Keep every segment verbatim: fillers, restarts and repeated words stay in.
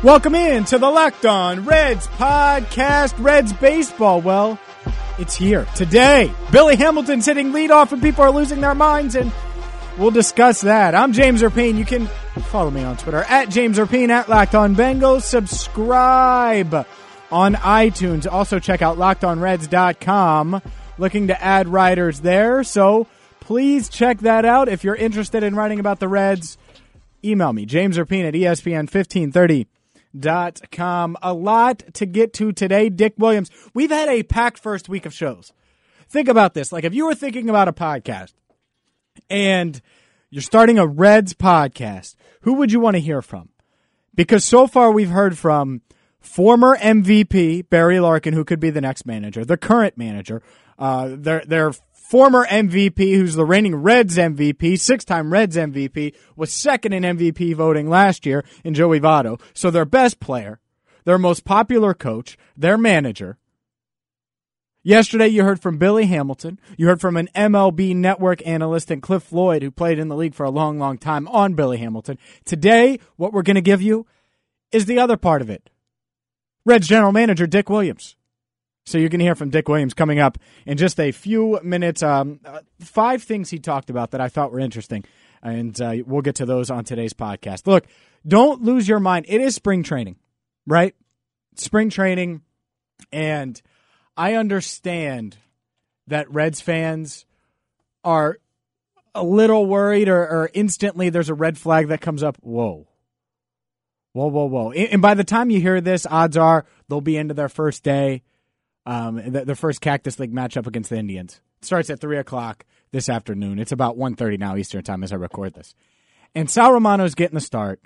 Welcome in to the Locked On Reds podcast. Reds baseball, well, it's here today. Billy Hamilton's hitting leadoff and people are losing their minds, and we'll discuss that. I'm James Erpine. You can follow me on Twitter at James Erpine, at Locked On Bengals. Subscribe on iTunes. Also check out locked on reds dot com. Looking to add writers there, so please check that out. If you're interested in writing about the Reds, email me, James Erpine at E S P N fifteen thirty dot com. A lot to get to today. Dick Williams. We've had a packed first week of shows. Think about this. Like, if you were thinking about a podcast and you're starting a Reds podcast, who would you want to hear from? Because so far we've heard from former M V P Barry Larkin, who could be the next manager, the current manager, uh, their their former M V P, who's the reigning Reds M V P, six-time Reds M V P, was second in M V P voting last year in Joey Votto. So their best player, their most popular coach, their manager. Yesterday you heard from Billy Hamilton. You heard from an M L B Network analyst and Cliff Floyd, who played in the league for a long, long time, on Billy Hamilton. Today, what we're going to give you is the other part of it. Reds general manager Dick Williams. So you're going to hear from Dick Williams coming up in just a few minutes. Um, uh, five things he talked about that I thought were interesting, and uh, we'll get to those on today's podcast. Look, don't lose your mind. It is spring training, right? Spring training, and I understand that Reds fans are a little worried, or, or instantly there's a red flag that comes up. Whoa. Whoa, whoa, whoa. And by the time you hear this, odds are they'll be into their first day. Um, the, the first Cactus League matchup against the Indians. It starts at three o'clock this afternoon. It's about one thirty now Eastern time as I record this. And Sal Romano's getting the start.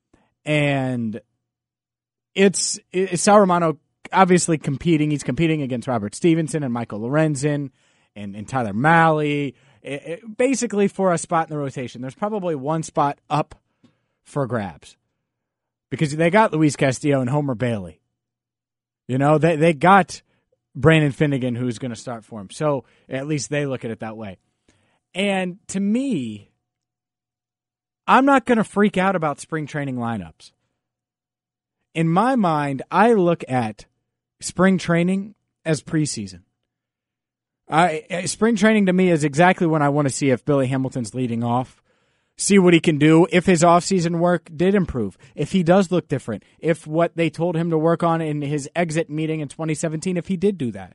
And it's, it's Sal Romano obviously competing. He's competing against Robert Stevenson and Michael Lorenzen and, and Tyler Mahle. It, it, basically for a spot in the rotation. There's probably one spot up for grabs. Because they got Luis Castillo and Homer Bailey. You know, they, they got Brandon Finnegan, who's going to start for him. So at least they look at it that way. And to me, I'm not going to freak out about spring training lineups. In my mind, I look at spring training as preseason. I, spring training to me is exactly when I want to see if Billy Hamilton's leading off. See what he can do, if his offseason work did improve, if he does look different, if what they told him to work on in his exit meeting in twenty seventeen, if he did do that.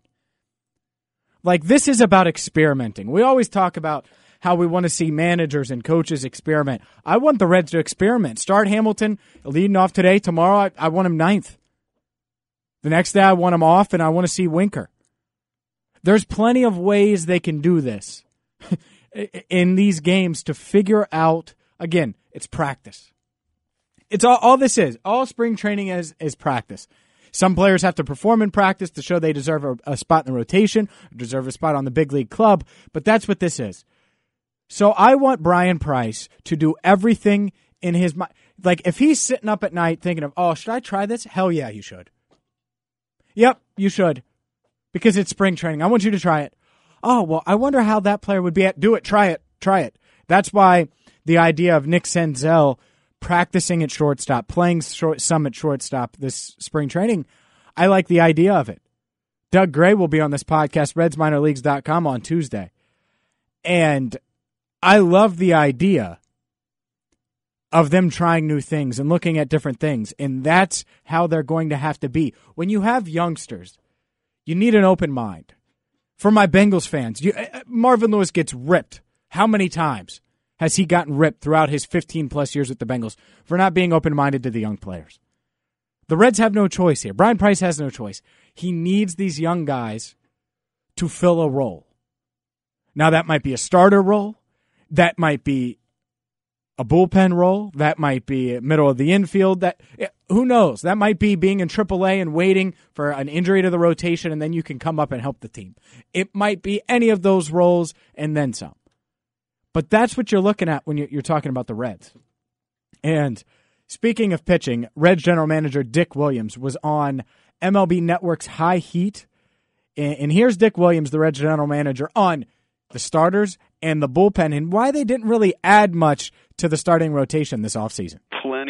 Like, this is about experimenting. We always talk about how we want to see managers and coaches experiment. I want the Reds to experiment. Start Hamilton leading off today. Tomorrow, I, I want him ninth. The next day, I want him off, and I want to see Winker. There's plenty of ways they can do this in these games to figure out, again, it's practice. It's all, all this is. All spring training is is practice. Some players have to perform in practice to show they deserve a, a spot in the rotation, deserve a spot on the big league club, but that's what this is. So I want Brian Price to do everything in his mind. Like, if he's sitting up at night thinking of, oh, should I try this? Hell yeah, you should. Yep, you should. Because it's spring training. I want you to try it. Oh, well, I wonder how that player would be at. Do it. Try it. Try it. That's why the idea of Nick Senzel practicing at shortstop, playing short, some at shortstop this spring training, I like the idea of it. Doug Gray will be on this podcast, reds minor leagues dot com, on Tuesday. And I love the idea of them trying new things and looking at different things. And that's how they're going to have to be. When you have youngsters, you need an open mind. For my Bengals fans, you, Marvin Lewis gets ripped. How many times has he gotten ripped throughout his fifteen-plus years with the Bengals for not being open-minded to the young players? The Reds have no choice here. Brian Price has no choice. He needs these young guys to fill a role. Now, that might be a starter role. That might be a bullpen role. That might be middle of the infield. That who knows? That might be being in triple A and waiting for an injury to the rotation, and then you can come up and help the team. It might be any of those roles and then some. But that's what you're looking at when you're talking about the Reds. And speaking of pitching, Reds general manager Dick Williams was on M L B Network's High Heat. And here's Dick Williams, the Reds general manager, on the starters and the bullpen and why they didn't really add much to the starting rotation this offseason. Plenty of room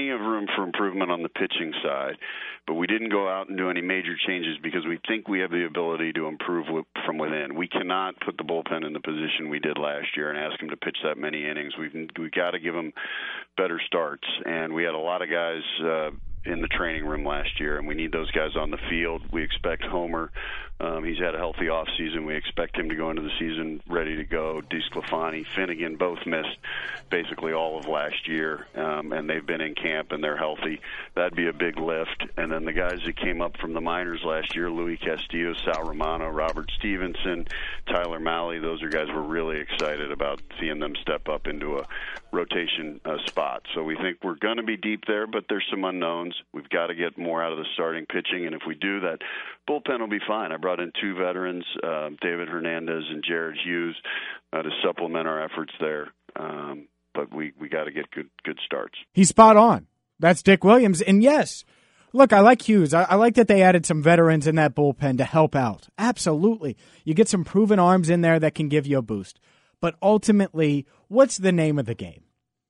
room for improvement on the pitching side, but we didn't go out and do any major changes because we think we have the ability to improve with, from within. We cannot put the bullpen in the position we did last year and ask them to pitch that many innings. We've we got to give them better starts, and we had a lot of guys uh, in the training room last year, and we need those guys on the field. We expect Homer. Um, he's had a healthy offseason. We expect him to go into the season ready to go. DeSclafani, Finnegan both missed basically all of last year, um, and they've been in camp, and they're healthy. That'd be a big lift. And then the guys that came up from the minors last year, Luis Castillo, Sal Romano, Robert Stevenson, Tyler Mahle, those are guys we're really excited about seeing them step up into a rotation uh, spot. So we think we're going to be deep there, but there's some unknowns. We've got to get more out of the starting pitching, and if we do, that bullpen will be fine. I brought in two veterans, uh, David Hernandez and Jared Hughes, uh, to supplement our efforts there. Um, but we, we got to get good good starts. He's spot on. That's Dick Williams. And yes, look, I like Hughes. I, I like that they added some veterans in that bullpen to help out. Absolutely. You get some proven arms in there that can give you a boost. But ultimately, what's the name of the game?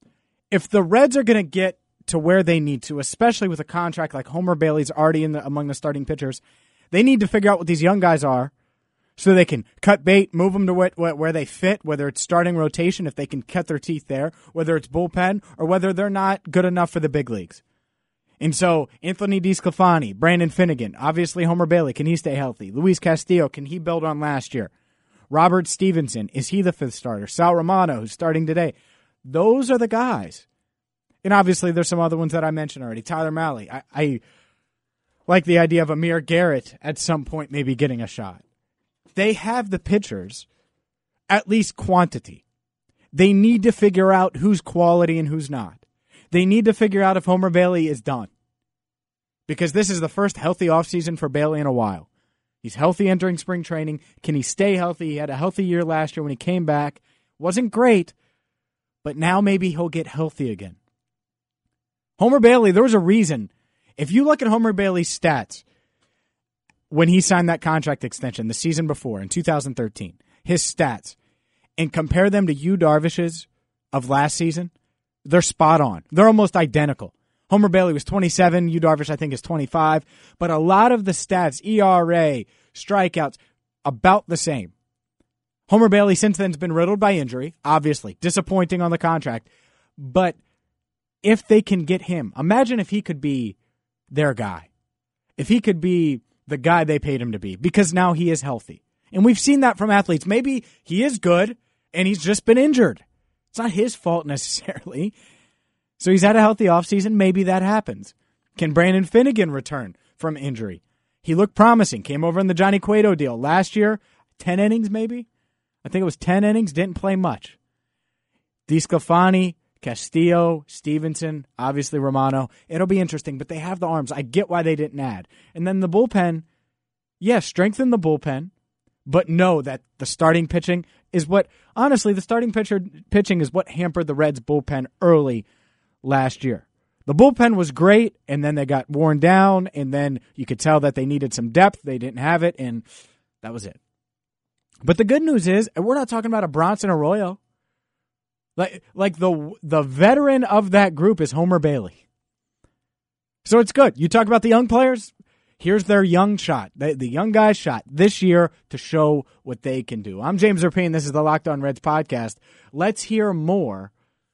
If the Reds are going to get to where they need to, especially with a contract like Homer Bailey's already in the, among the starting pitchers, they need to figure out what these young guys are so they can cut bait, move them to where, where they fit, whether it's starting rotation, if they can cut their teeth there, whether it's bullpen, or whether they're not good enough for the big leagues. And so Anthony DeSclafani, Brandon Finnegan, obviously Homer Bailey, can he stay healthy? Luis Castillo, can he build on last year? Robert Stevenson, is he the fifth starter? Sal Romano, who's starting today. Those are the guys. And obviously there's some other ones that I mentioned already. Tyler Mahle. I, I like the idea of Amir Garrett at some point maybe getting a shot. They have the pitchers, at least quantity. They need to figure out who's quality and who's not. They need to figure out if Homer Bailey is done. Because this is the first healthy offseason for Bailey in a while. He's healthy entering spring training. Can he stay healthy? He had a healthy year last year when he came back. Wasn't great, but now maybe he'll get healthy again. Homer Bailey, there was a reason. If you look at Homer Bailey's stats when he signed that contract extension the season before in two thousand thirteen, his stats, and compare them to Yu Darvish's of last season, they're spot on. They're almost identical. Homer Bailey was twenty-seven. Yu Darvish, I think, is twenty-five. But a lot of the stats, E R A, strikeouts, about the same. Homer Bailey since then has been riddled by injury, obviously. Disappointing on the contract. But if they can get him, imagine if he could be their guy. If he could be the guy they paid him to be, because now he is healthy. And we've seen that from athletes. Maybe he is good, and he's just been injured. It's not his fault necessarily. So he's had a healthy offseason. Maybe that happens. Can Brandon Finnegan return from injury? He looked promising. Came over in the Johnny Cueto deal. Last year, ten innings maybe? I think it was ten innings. Didn't play much. DeSclafani, Castillo, Stevenson, obviously Romano. It'll be interesting, but they have the arms. I get why they didn't add. And then the bullpen, yes, strengthen the bullpen, but know that the starting pitching is what, honestly, the starting pitcher pitching is what hampered the Reds' bullpen early last year. The bullpen was great, and then they got worn down, and then you could tell that they needed some depth. They didn't have it, and that was it. But the good news is, we're not talking about a Bronson Arroyo. Like, like the the veteran of that group is Homer Bailey. So it's good. You talk about the young players. Here's their young shot, the, the young guy's shot this year to show what they can do. I'm James Rapien. This is the Locked On Reds podcast. Let's hear more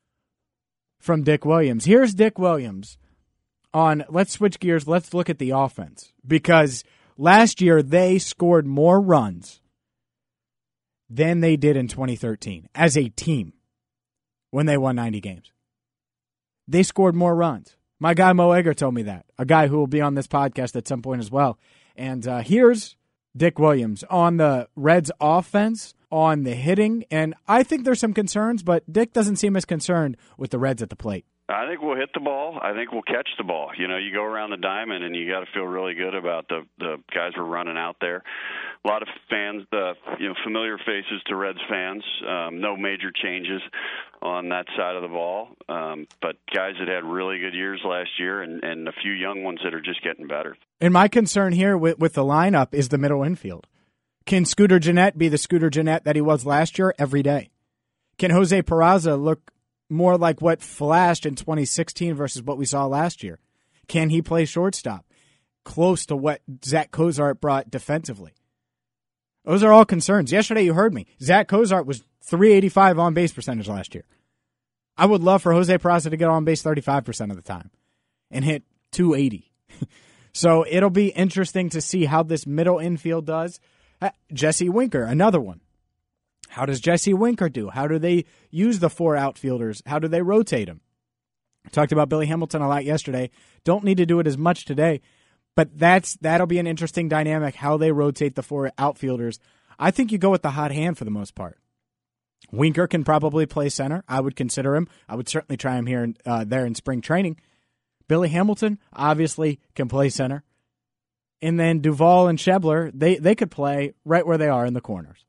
from Dick Williams. Here's Dick Williams on, let's switch gears. Let's look at the offense. Because last year they scored more runs than they did in twenty thirteen as a team. When they won ninety games. They scored more runs. My guy Mo Egger told me that, a guy who will be on this podcast at some point as well. And uh, here's Dick Williams on the Reds offense, on the hitting, and I think there's some concerns, but Dick doesn't seem as concerned with the Reds at the plate. I think we'll hit the ball. I think we'll catch the ball. You know, you go around the diamond, and you got to feel really good about the the guys we're running out there. A lot of fans, the you know, familiar faces to Reds fans. Um, no major changes on that side of the ball, um, but guys that had really good years last year, and, and a few young ones that are just getting better. And my concern here with, with the lineup is the middle infield. Can Scooter Gennett be the Scooter Gennett that he was last year every day? Can Jose Peraza look more like what flashed in twenty sixteen versus what we saw last year? Can he play shortstop? Close to what Zach Cozart brought defensively. Those are all concerns. Yesterday you heard me. Zach Cozart was three eighty-five on base percentage last year. I would love for Jose Peraza to get on base thirty-five percent of the time and hit two eighty. So it'll be interesting to see how this middle infield does. Jesse Winker, another one. How does Jesse Winker do? How do they use the four outfielders? How do they rotate them? I talked about Billy Hamilton a lot yesterday. Don't need to do it as much today, but that's that'll be an interesting dynamic, how they rotate the four outfielders. I think you go with the hot hand for the most part. Winker can probably play center. I would consider him. I would certainly try him here and uh, there in spring training. Billy Hamilton obviously can play center. And then Duvall and Schebler, they, they could play right where they are in the corners.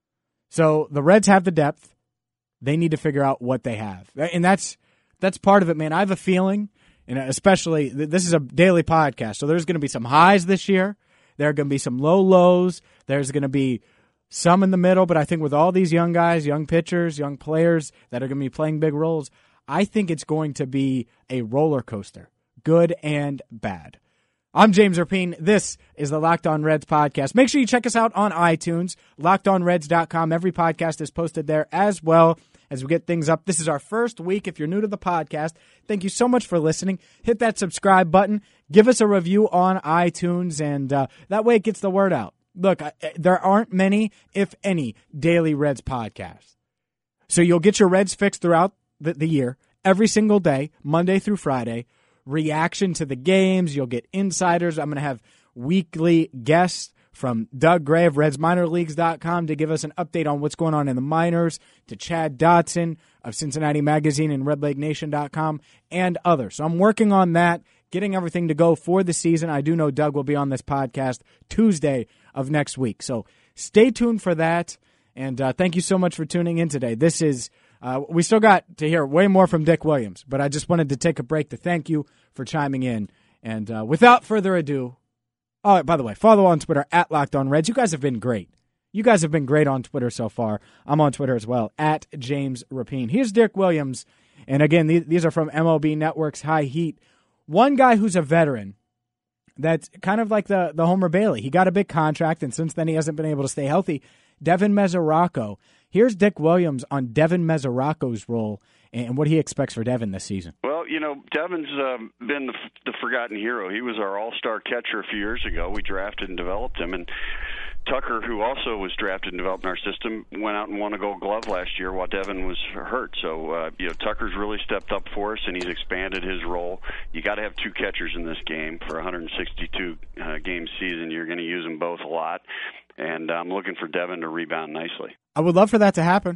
So the Reds have the depth. They need to figure out what they have. And that's that's part of it, man. I have a feeling, and especially, this is a daily podcast, so there's going to be some highs this year. There are going to be some low lows. There's going to be some in the middle, but I think with all these young guys, young pitchers, young players that are going to be playing big roles, I think it's going to be a roller coaster, good and bad. I'm James Rapien. This is the Locked On Reds podcast. Make sure you check us out on iTunes, locked on reds dot com. Every podcast is posted there as well as we get things up. This is our first week. If you're new to the podcast, thank you so much for listening. Hit that subscribe button. Give us a review on iTunes, and uh, that way it gets the word out. Look, I, there aren't many, if any, daily Reds podcasts. So you'll get your Reds fix throughout the, the year, every single day, Monday through Friday. Reaction to the games. You'll get insiders. I'm going to have weekly guests from Doug Gray of Reds Minor Leagues dot com to give us an update on what's going on in the minors, to Chad Dotson of Cincinnati Magazine and red leg nation dot com, and others. So I'm working on that, getting everything to go for the season. I do know Doug will be on this podcast Tuesday of next week. So stay tuned for that, and uh, thank you so much for tuning in today. This is Uh, we still got to hear way more from Dick Williams, but I just wanted to take a break to thank you for chiming in. And uh, without further ado, oh, by the way, follow on Twitter at Locked On Reds. You guys have been great. You guys have been great on Twitter so far. I'm on Twitter as well, at James Rapien. Here's Dick Williams. And again, these, these are from M L B Network's High Heat. One guy who's a veteran that's kind of like the, the Homer Bailey. He got a big contract, and since then he hasn't been able to stay healthy. Devin Mesoraco. Here's Dick Williams on Devin Mesoraco's role and what he expects for Devin this season. Well, you know, Devin's um, been the, the forgotten hero. He was our all-star catcher a few years ago. We drafted and developed him. And Tucker, who also was drafted and developed in our system, went out and won a Gold Glove last year while Devin was hurt. So, uh, you know, Tucker's really stepped up for us, and he's expanded his role. You got to have two catchers in this game for a one hundred sixty-two uh, game season. You're going to use them both a lot. And I'm looking for Devin to rebound nicely. I would love for that to happen.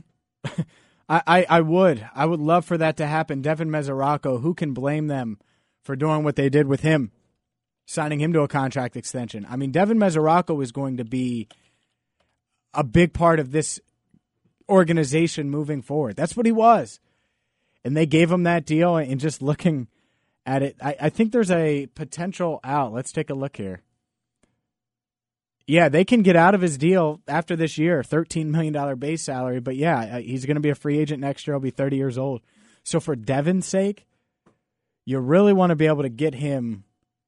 I, I, I would. I would love for that to happen. Devin Mesoraco, who can blame them for doing what they did with him, signing him to a contract extension? I mean, Devin Mesoraco is going to be a big part of this organization moving forward. That's what he was. And they gave him that deal, and just looking at it, I, I think there's a potential out. Let's take a look here. Yeah, they can get out of his deal after this year, thirteen million dollars base salary. But, yeah, he's going to be a free agent next year. He'll be thirty years old. So for Devin's sake, you really want to be able to get him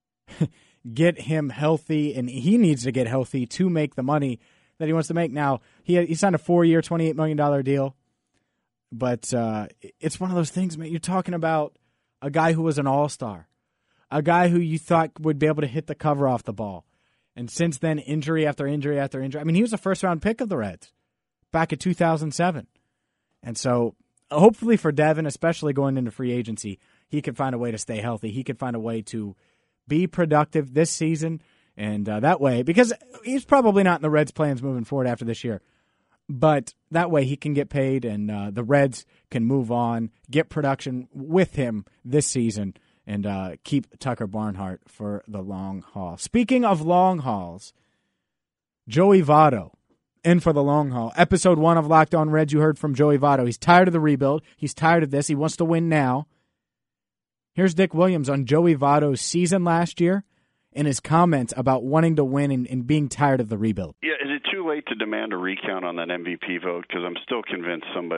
get him healthy, and he needs to get healthy to make the money that he wants to make. Now, he he signed a four-year, twenty-eight million dollars deal. But uh, it's one of those things, man. You're talking about a guy who was an all-star, a guy who you thought would be able to hit the cover off the ball. And since then, injury after injury after injury. I mean, he was a first-round pick of the Reds back in two thousand seven. And so hopefully for Devin, especially going into free agency, he can find a way to stay healthy. He can find a way to be productive this season. And uh, that way, because he's probably not in the Reds' plans moving forward after this year. But that way he can get paid, and uh, the Reds can move on, get production with him this season, and uh, keep Tucker Barnhart for the long haul. Speaking of long hauls, Joey Votto in for the long haul. Episode one of Locked On Reds, you heard from Joey Votto. He's tired of the rebuild. He's tired of this. He wants to win now. Here's Dick Williams on Joey Votto's season last year and his comments about wanting to win and, and being tired of the rebuild. Yeah, is it too late to demand a recount on that M V P vote? Because I'm still convinced somebody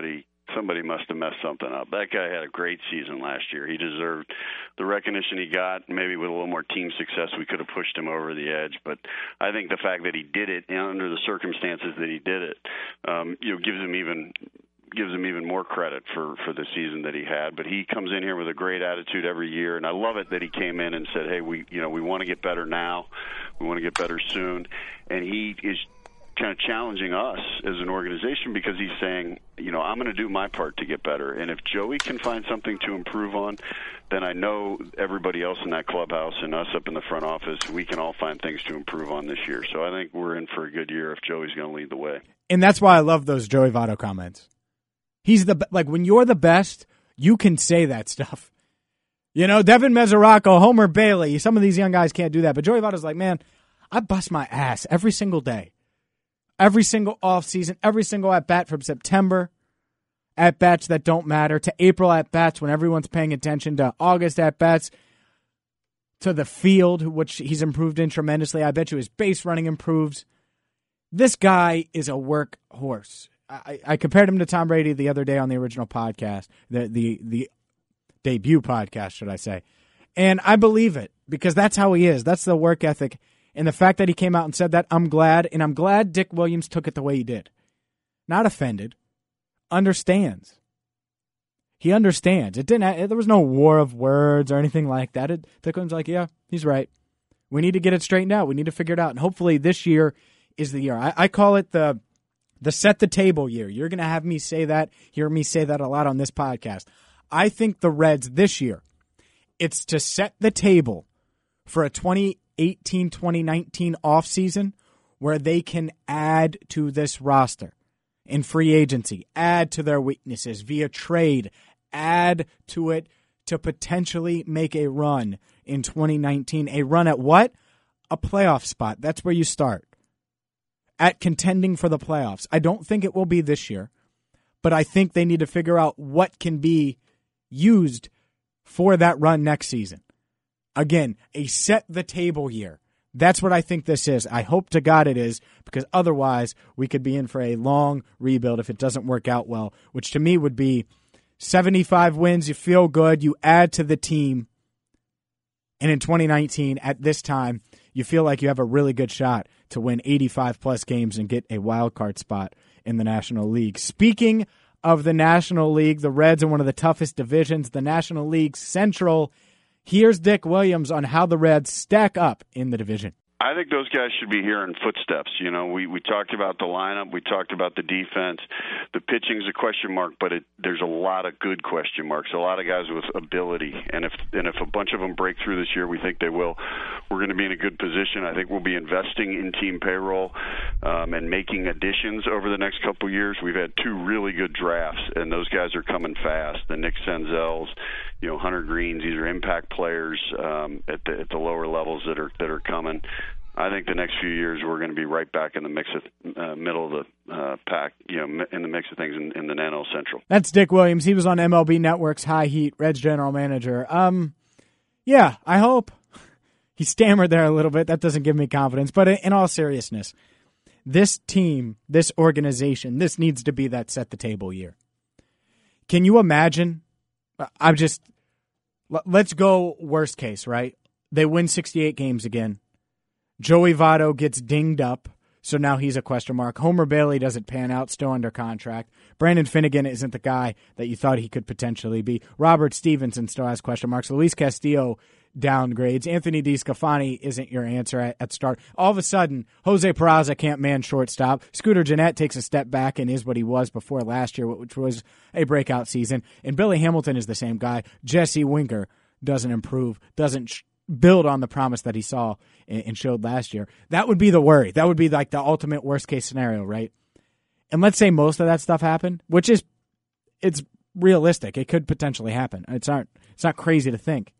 somebody must have messed something up. That guy had a great season last year. He deserved the recognition he got. Maybe with a little more team success, we could have pushed him over the edge. But I think the fact that he did it, and under the circumstances that he did it, um, you know, gives him even gives him even more credit for, for the season that he had. But he comes in here with a great attitude every year, and I love it that he came in and said, "Hey, we you know we want to get better now. We want to get better soon," and he is kind of challenging us as an organization because he's saying, you know, I'm going to do my part to get better. And if Joey can find something to improve on, then I know everybody else in that clubhouse and us up in the front office, we can all find things to improve on this year. So I think we're in for a good year if Joey's going to lead the way. And that's why I love those Joey Votto comments. He's the, like, when you're the best, you can say that stuff. You know, Devin Mesoraco, Homer Bailey, some of these young guys can't do that. But Joey Votto's like, man, I bust my ass every single day. Every single offseason, every single at-bat from September, at-bats that don't matter, to April at-bats when everyone's paying attention, to August at-bats, to the field, which he's improved in tremendously. I bet you his base running improves. This guy is a workhorse. I, I compared him to Tom Brady the other day on the original podcast, the, the, the debut podcast, should I say. And I believe it because that's how he is. That's the work ethic. And the fact that he came out and said that, I'm glad. And I'm glad Dick Williams took it the way he did. Not offended. Understands. He understands. It didn't. There was no war of words or anything like that. It, Dick Williams was like, yeah, he's right. We need to get it straightened out. We need to figure it out. And hopefully this year is the year. I, I call it the the set the table year. You're going to have me say that, hear me say that a lot on this podcast. I think the Reds this year, it's to set the table for a twenty eighteen twenty nineteen offseason where they can add to this roster in free agency, add to their weaknesses via trade, add to it to potentially make a run in twenty nineteen. A run at what? A playoff spot. That's where you start. At contending for the playoffs. I don't think it will be this year, but I think they need to figure out what can be used for that run next season. Again, a set-the-table year. That's what I think this is. I hope to God it is, because otherwise we could be in for a long rebuild if it doesn't work out well, which to me would be seventy-five wins, you feel good, you add to the team, and in twenty nineteen, at this time, you feel like you have a really good shot to win eighty-five-plus games and get a wild card spot in the National League. Speaking of the National League, the Reds are one of the toughest divisions, the National League Central. Here's Dick Williams on how the Reds stack up in the division. I think those guys should be hearing footsteps. You know, we, we talked about the lineup. We talked about the defense. The pitching's a question mark, but it, there's a lot of good question marks, a lot of guys with ability. And if and if a bunch of them break through this year, we think they will, we're going to be in a good position. I think we'll be investing in team payroll um, and making additions over the next couple of years. We've had two really good drafts, and those guys are coming fast. The Nick Senzels, you know, Hunter Greens, these are impact players um, at the at the lower levels that are that are coming. I think the next few years we're going to be right back in the mix of uh, middle of the uh, pack, you know, in the mix of things in, in the N L Central. That's Dick Williams. He was on M L B Network's High Heat, Reds general manager. Um, yeah, I hope. He stammered there a little bit. That doesn't give me confidence. But in all seriousness, this team, this organization, this needs to be that set the table year. Can you imagine? I'm just, let's go worst case, right? They win sixty-eight games again. Joey Votto gets dinged up, so now he's a question mark. Homer Bailey doesn't pan out, still under contract. Brandon Finnegan isn't the guy that you thought he could potentially be. Robert Stevenson still has question marks. Luis Castillo downgrades. Anthony DeSclafani isn't your answer at, at start. All of a sudden, Jose Peraza can't man shortstop. Scooter Gennett takes a step back and is what he was before last year, which was a breakout season. And Billy Hamilton is the same guy. Jesse Winker doesn't improve, doesn't sh- build on the promise that he saw and showed last year. That would be the worry. That would be like the ultimate worst case scenario, right? And let's say most of that stuff happened, which is, it's realistic. It could potentially happen. It's not, it's not crazy to think.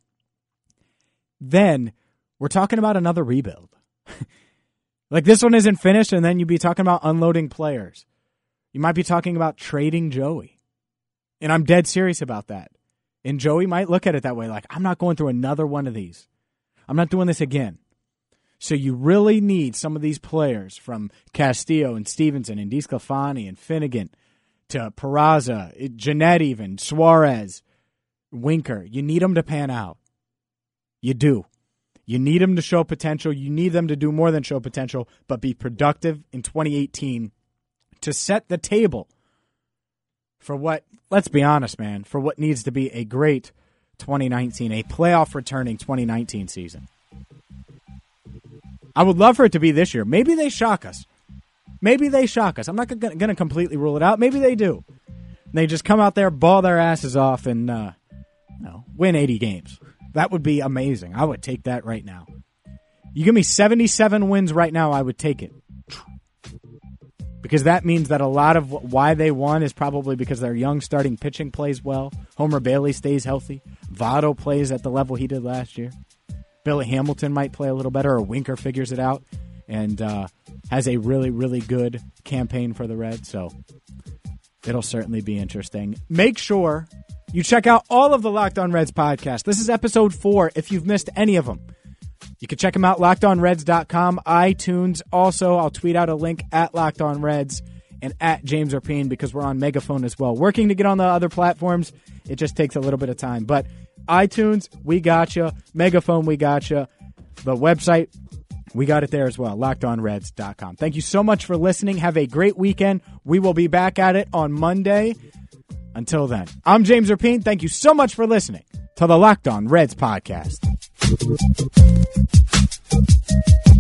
Then we're talking about another rebuild. Like this one isn't finished, and then you'd be talking about unloading players. You might be talking about trading Joey. And I'm dead serious about that. And Joey might look at it that way, like, I'm not going through another one of these. I'm not doing this again. So you really need some of these players from Castillo and Stevenson and DeSclafani and Finnegan to Peraza, Jeanette even, Suarez, Winker. You need them to pan out. You do. You need them to show potential. You need them to do more than show potential, but be productive in twenty eighteen to set the table for what, let's be honest, man, for what needs to be a great twenty nineteen, a playoff returning twenty nineteen season. I would love for it to be this year. Maybe they shock us. Maybe they shock us. I'm not going to completely rule it out. Maybe they do. They just come out there, ball their asses off, and uh, you know, win eighty games. That would be amazing. I would take that right now. You give me seventy-seven wins right now, I would take it. Because that means that a lot of why they won is probably because their young starting pitching plays well. Homer Bailey stays healthy. Votto plays at the level he did last year. Billy Hamilton might play a little better, or Winker figures it out and uh, has a really, really good campaign for the Reds. So it'll certainly be interesting. Make sure you check out all of the Locked On Reds podcasts. This is episode four if you've missed any of them. You can check them out, locked on reds dot com, iTunes. Also, I'll tweet out a link at Locked On Reds and at James Rapien because we're on Megaphone as well. Working to get on the other platforms, it just takes a little bit of time. But iTunes, we got you. Megaphone, we got you. The website, we got it there as well, locked on reds dot com. Thank you so much for listening. Have a great weekend. We will be back at it on Monday. Until then, I'm James Rapien. Thank you so much for listening to the Locked On Reds podcast.